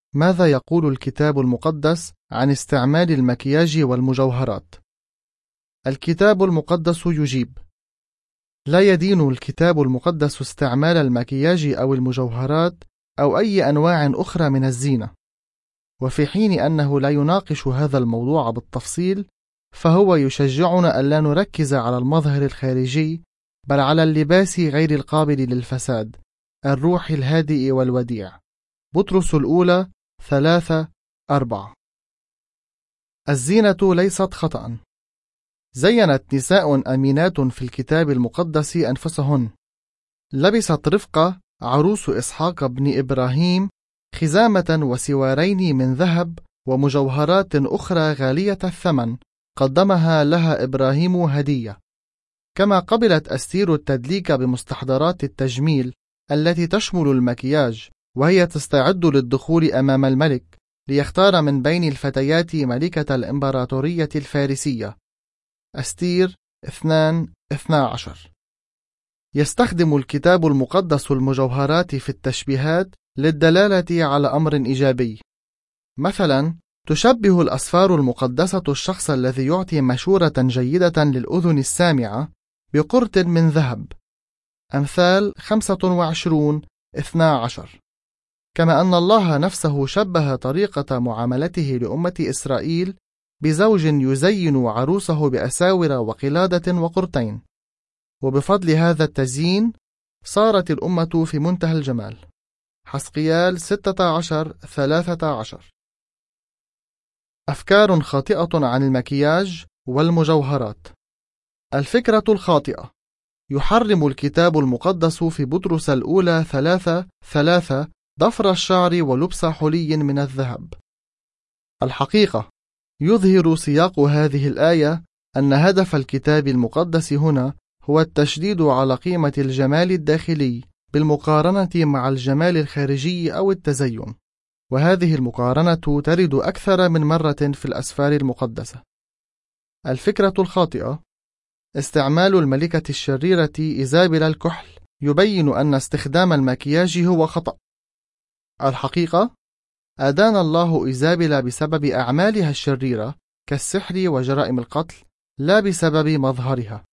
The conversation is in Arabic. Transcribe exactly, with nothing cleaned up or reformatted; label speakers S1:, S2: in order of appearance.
S1: ماذا يقول الكتاب المقدس عن استعمال المكياج والمجوهرات؟ الكتاب المقدس يجيب: لا يدين الكتاب المقدس استعمال المكياج أو المجوهرات أو أي أنواع أخرى من الزينة. وفي حين أنه لا يناقش هذا الموضوع بالتفصيل، فهو يشجعنا ألا نركز على المظهر الخارجي، بل على اللباس غير القابل للفساد، الروح الهادئ والوديع. بطرس الأولى ثلاثة أربعة. الزينة ليست خطأ. زينت نساء أمينات في الكتاب المقدس أنفسهن. لبست رفقة عروس إسحاق بن إبراهيم خزامة وسوارين من ذهب ومجوهرات أخرى غالية الثمن قدمها لها إبراهيم هدية. كما قبلت أستير التدليك بمستحضرات التجميل التي تشمل المكياج، وهي تستعد للدخول أمام الملك ليختار من بين الفتيات ملكة الإمبراطورية الفارسية. أستير اثنان اثنا عشر. يستخدم الكتاب المقدس المجوهرات في التشبيهات للدلالة على أمر إيجابي. مثلا، تشبه الأسفار المقدسة الشخص الذي يعطي مشورة جيدة للأذن السامعة بقرط من ذهب. أمثال خمسة وعشرون اثنا عشر. كما أن الله نفسه شبه طريقة معاملته لأمة إسرائيل بزوج يزين عروسه بأساور وقلادة وقرطين، وبفضل هذا التزيين صارت الأمة في منتهى الجمال. حسقيال ستة عشر ثلاثة عشر. أفكار خاطئة عن المكياج والمجوهرات. الفكرة الخاطئة: يحرم الكتاب المقدس في بطرس الأولى ثلاثة ثلاثة ضفر الشعر ولبس حلي من الذهب. الحقيقة: يظهر سياق هذه الآية أن هدف الكتاب المقدس هنا هو التشديد على قيمة الجمال الداخلي بالمقارنة مع الجمال الخارجي أو التزين، وهذه المقارنة ترد أكثر من مرة في الأسفار المقدسة. الفكرة الخاطئة: استعمال الملكة الشريرة إيزابل الكحل يبين أن استخدام المكياج هو خطأ. الحقيقة: أدان الله إيزابل بسبب أعمالها الشريرة كالسحر وجرائم القتل، لا بسبب مظهرها.